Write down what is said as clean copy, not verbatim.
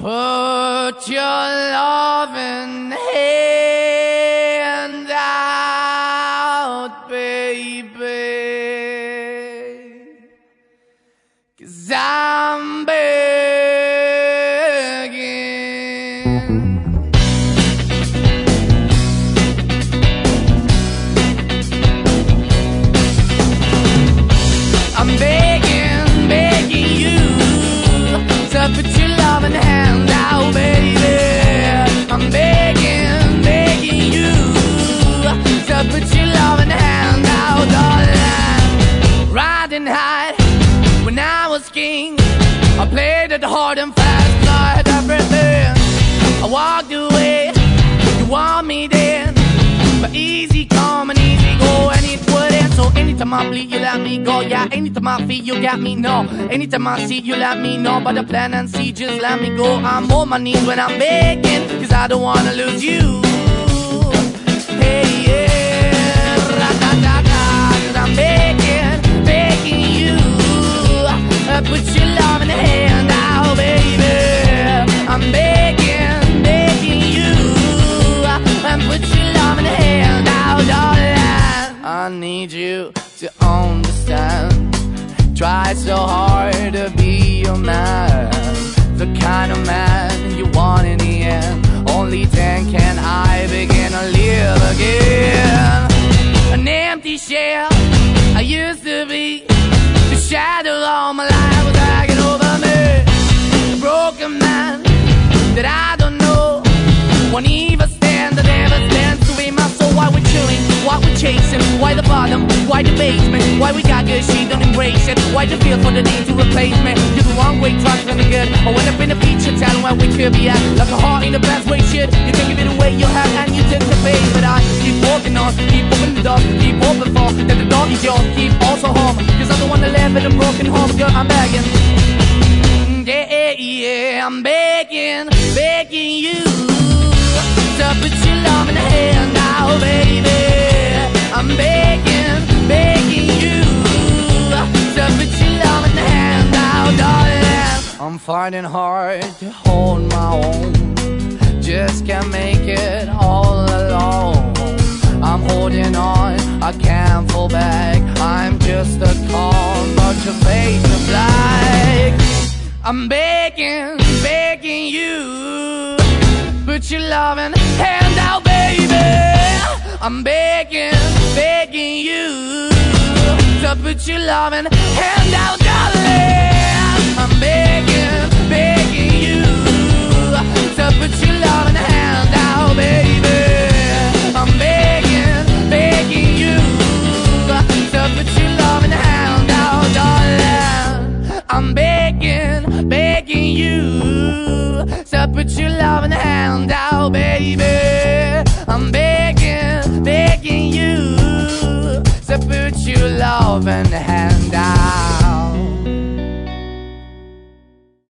Put your loving hand out, baby, 'cause I'm begging. I'm begging, begging you to put your loving hand out, baby. I'm begging, begging you to put your loving hand out, darling. Riding high when I was king, I played it hard and fast, 'cause I had everything. I walked away, you want me then, but easy come and easy go, and it wouldn't. So anytime I bleed, you let me go. Yeah, anytime I feel, you got me, no. Anytime I see, you let me know. But the plan and see, just let me go. I'm on my knees when I'm begging, 'cause I don't wanna lose you. Hey, yeah, ra-da-da-da, 'cause I'm begging, begging you, put your love in the hand out, baby. I'm begging, begging you, put your love in the hand out, darling. I need you to understand. Try so hard to be your man, the kind of man you want in the end. Only then can I begin to live again. An empty shell I used to be, the shadow all my life was hanging over me. A broken man that I don't know, won't even stand, that never stands to be my soul. Why we're chilling, why we're chasing, why the bottom, why the basement, why we got good, she don't embrace it. Why the feel for the need to replace me? You're the wrong way, trying to be good. I went up in a feature town where we could be at, like a heart in the best way, shit. You can give it away, you have, and you tend to pay. But I keep walking on, keep opening the door, keep open for that the dog is yours, keep also home, 'cause I'm the one that live in a broken home. Girl, I'm begging, yeah, yeah, I'm begging, begging you to put your love in the hand now, baby. I'm begging, begging you to put your love in the hand now, darling. I'm fighting hard to hold my own, just can't make it all alone. I'm holding on, I can't fall back. I'm just a call, but your face is black. I'm begging, begging you, put your loving hand out, baby. I'm begging, begging you to put your loving hand out, darling. I'm begging, begging you to put your loving hand out, baby. I'm begging, begging you to put your loving hand out, darling. I'm begging, begging you to put your loving hand out, baby. I'm begging, begging you to put your loving hand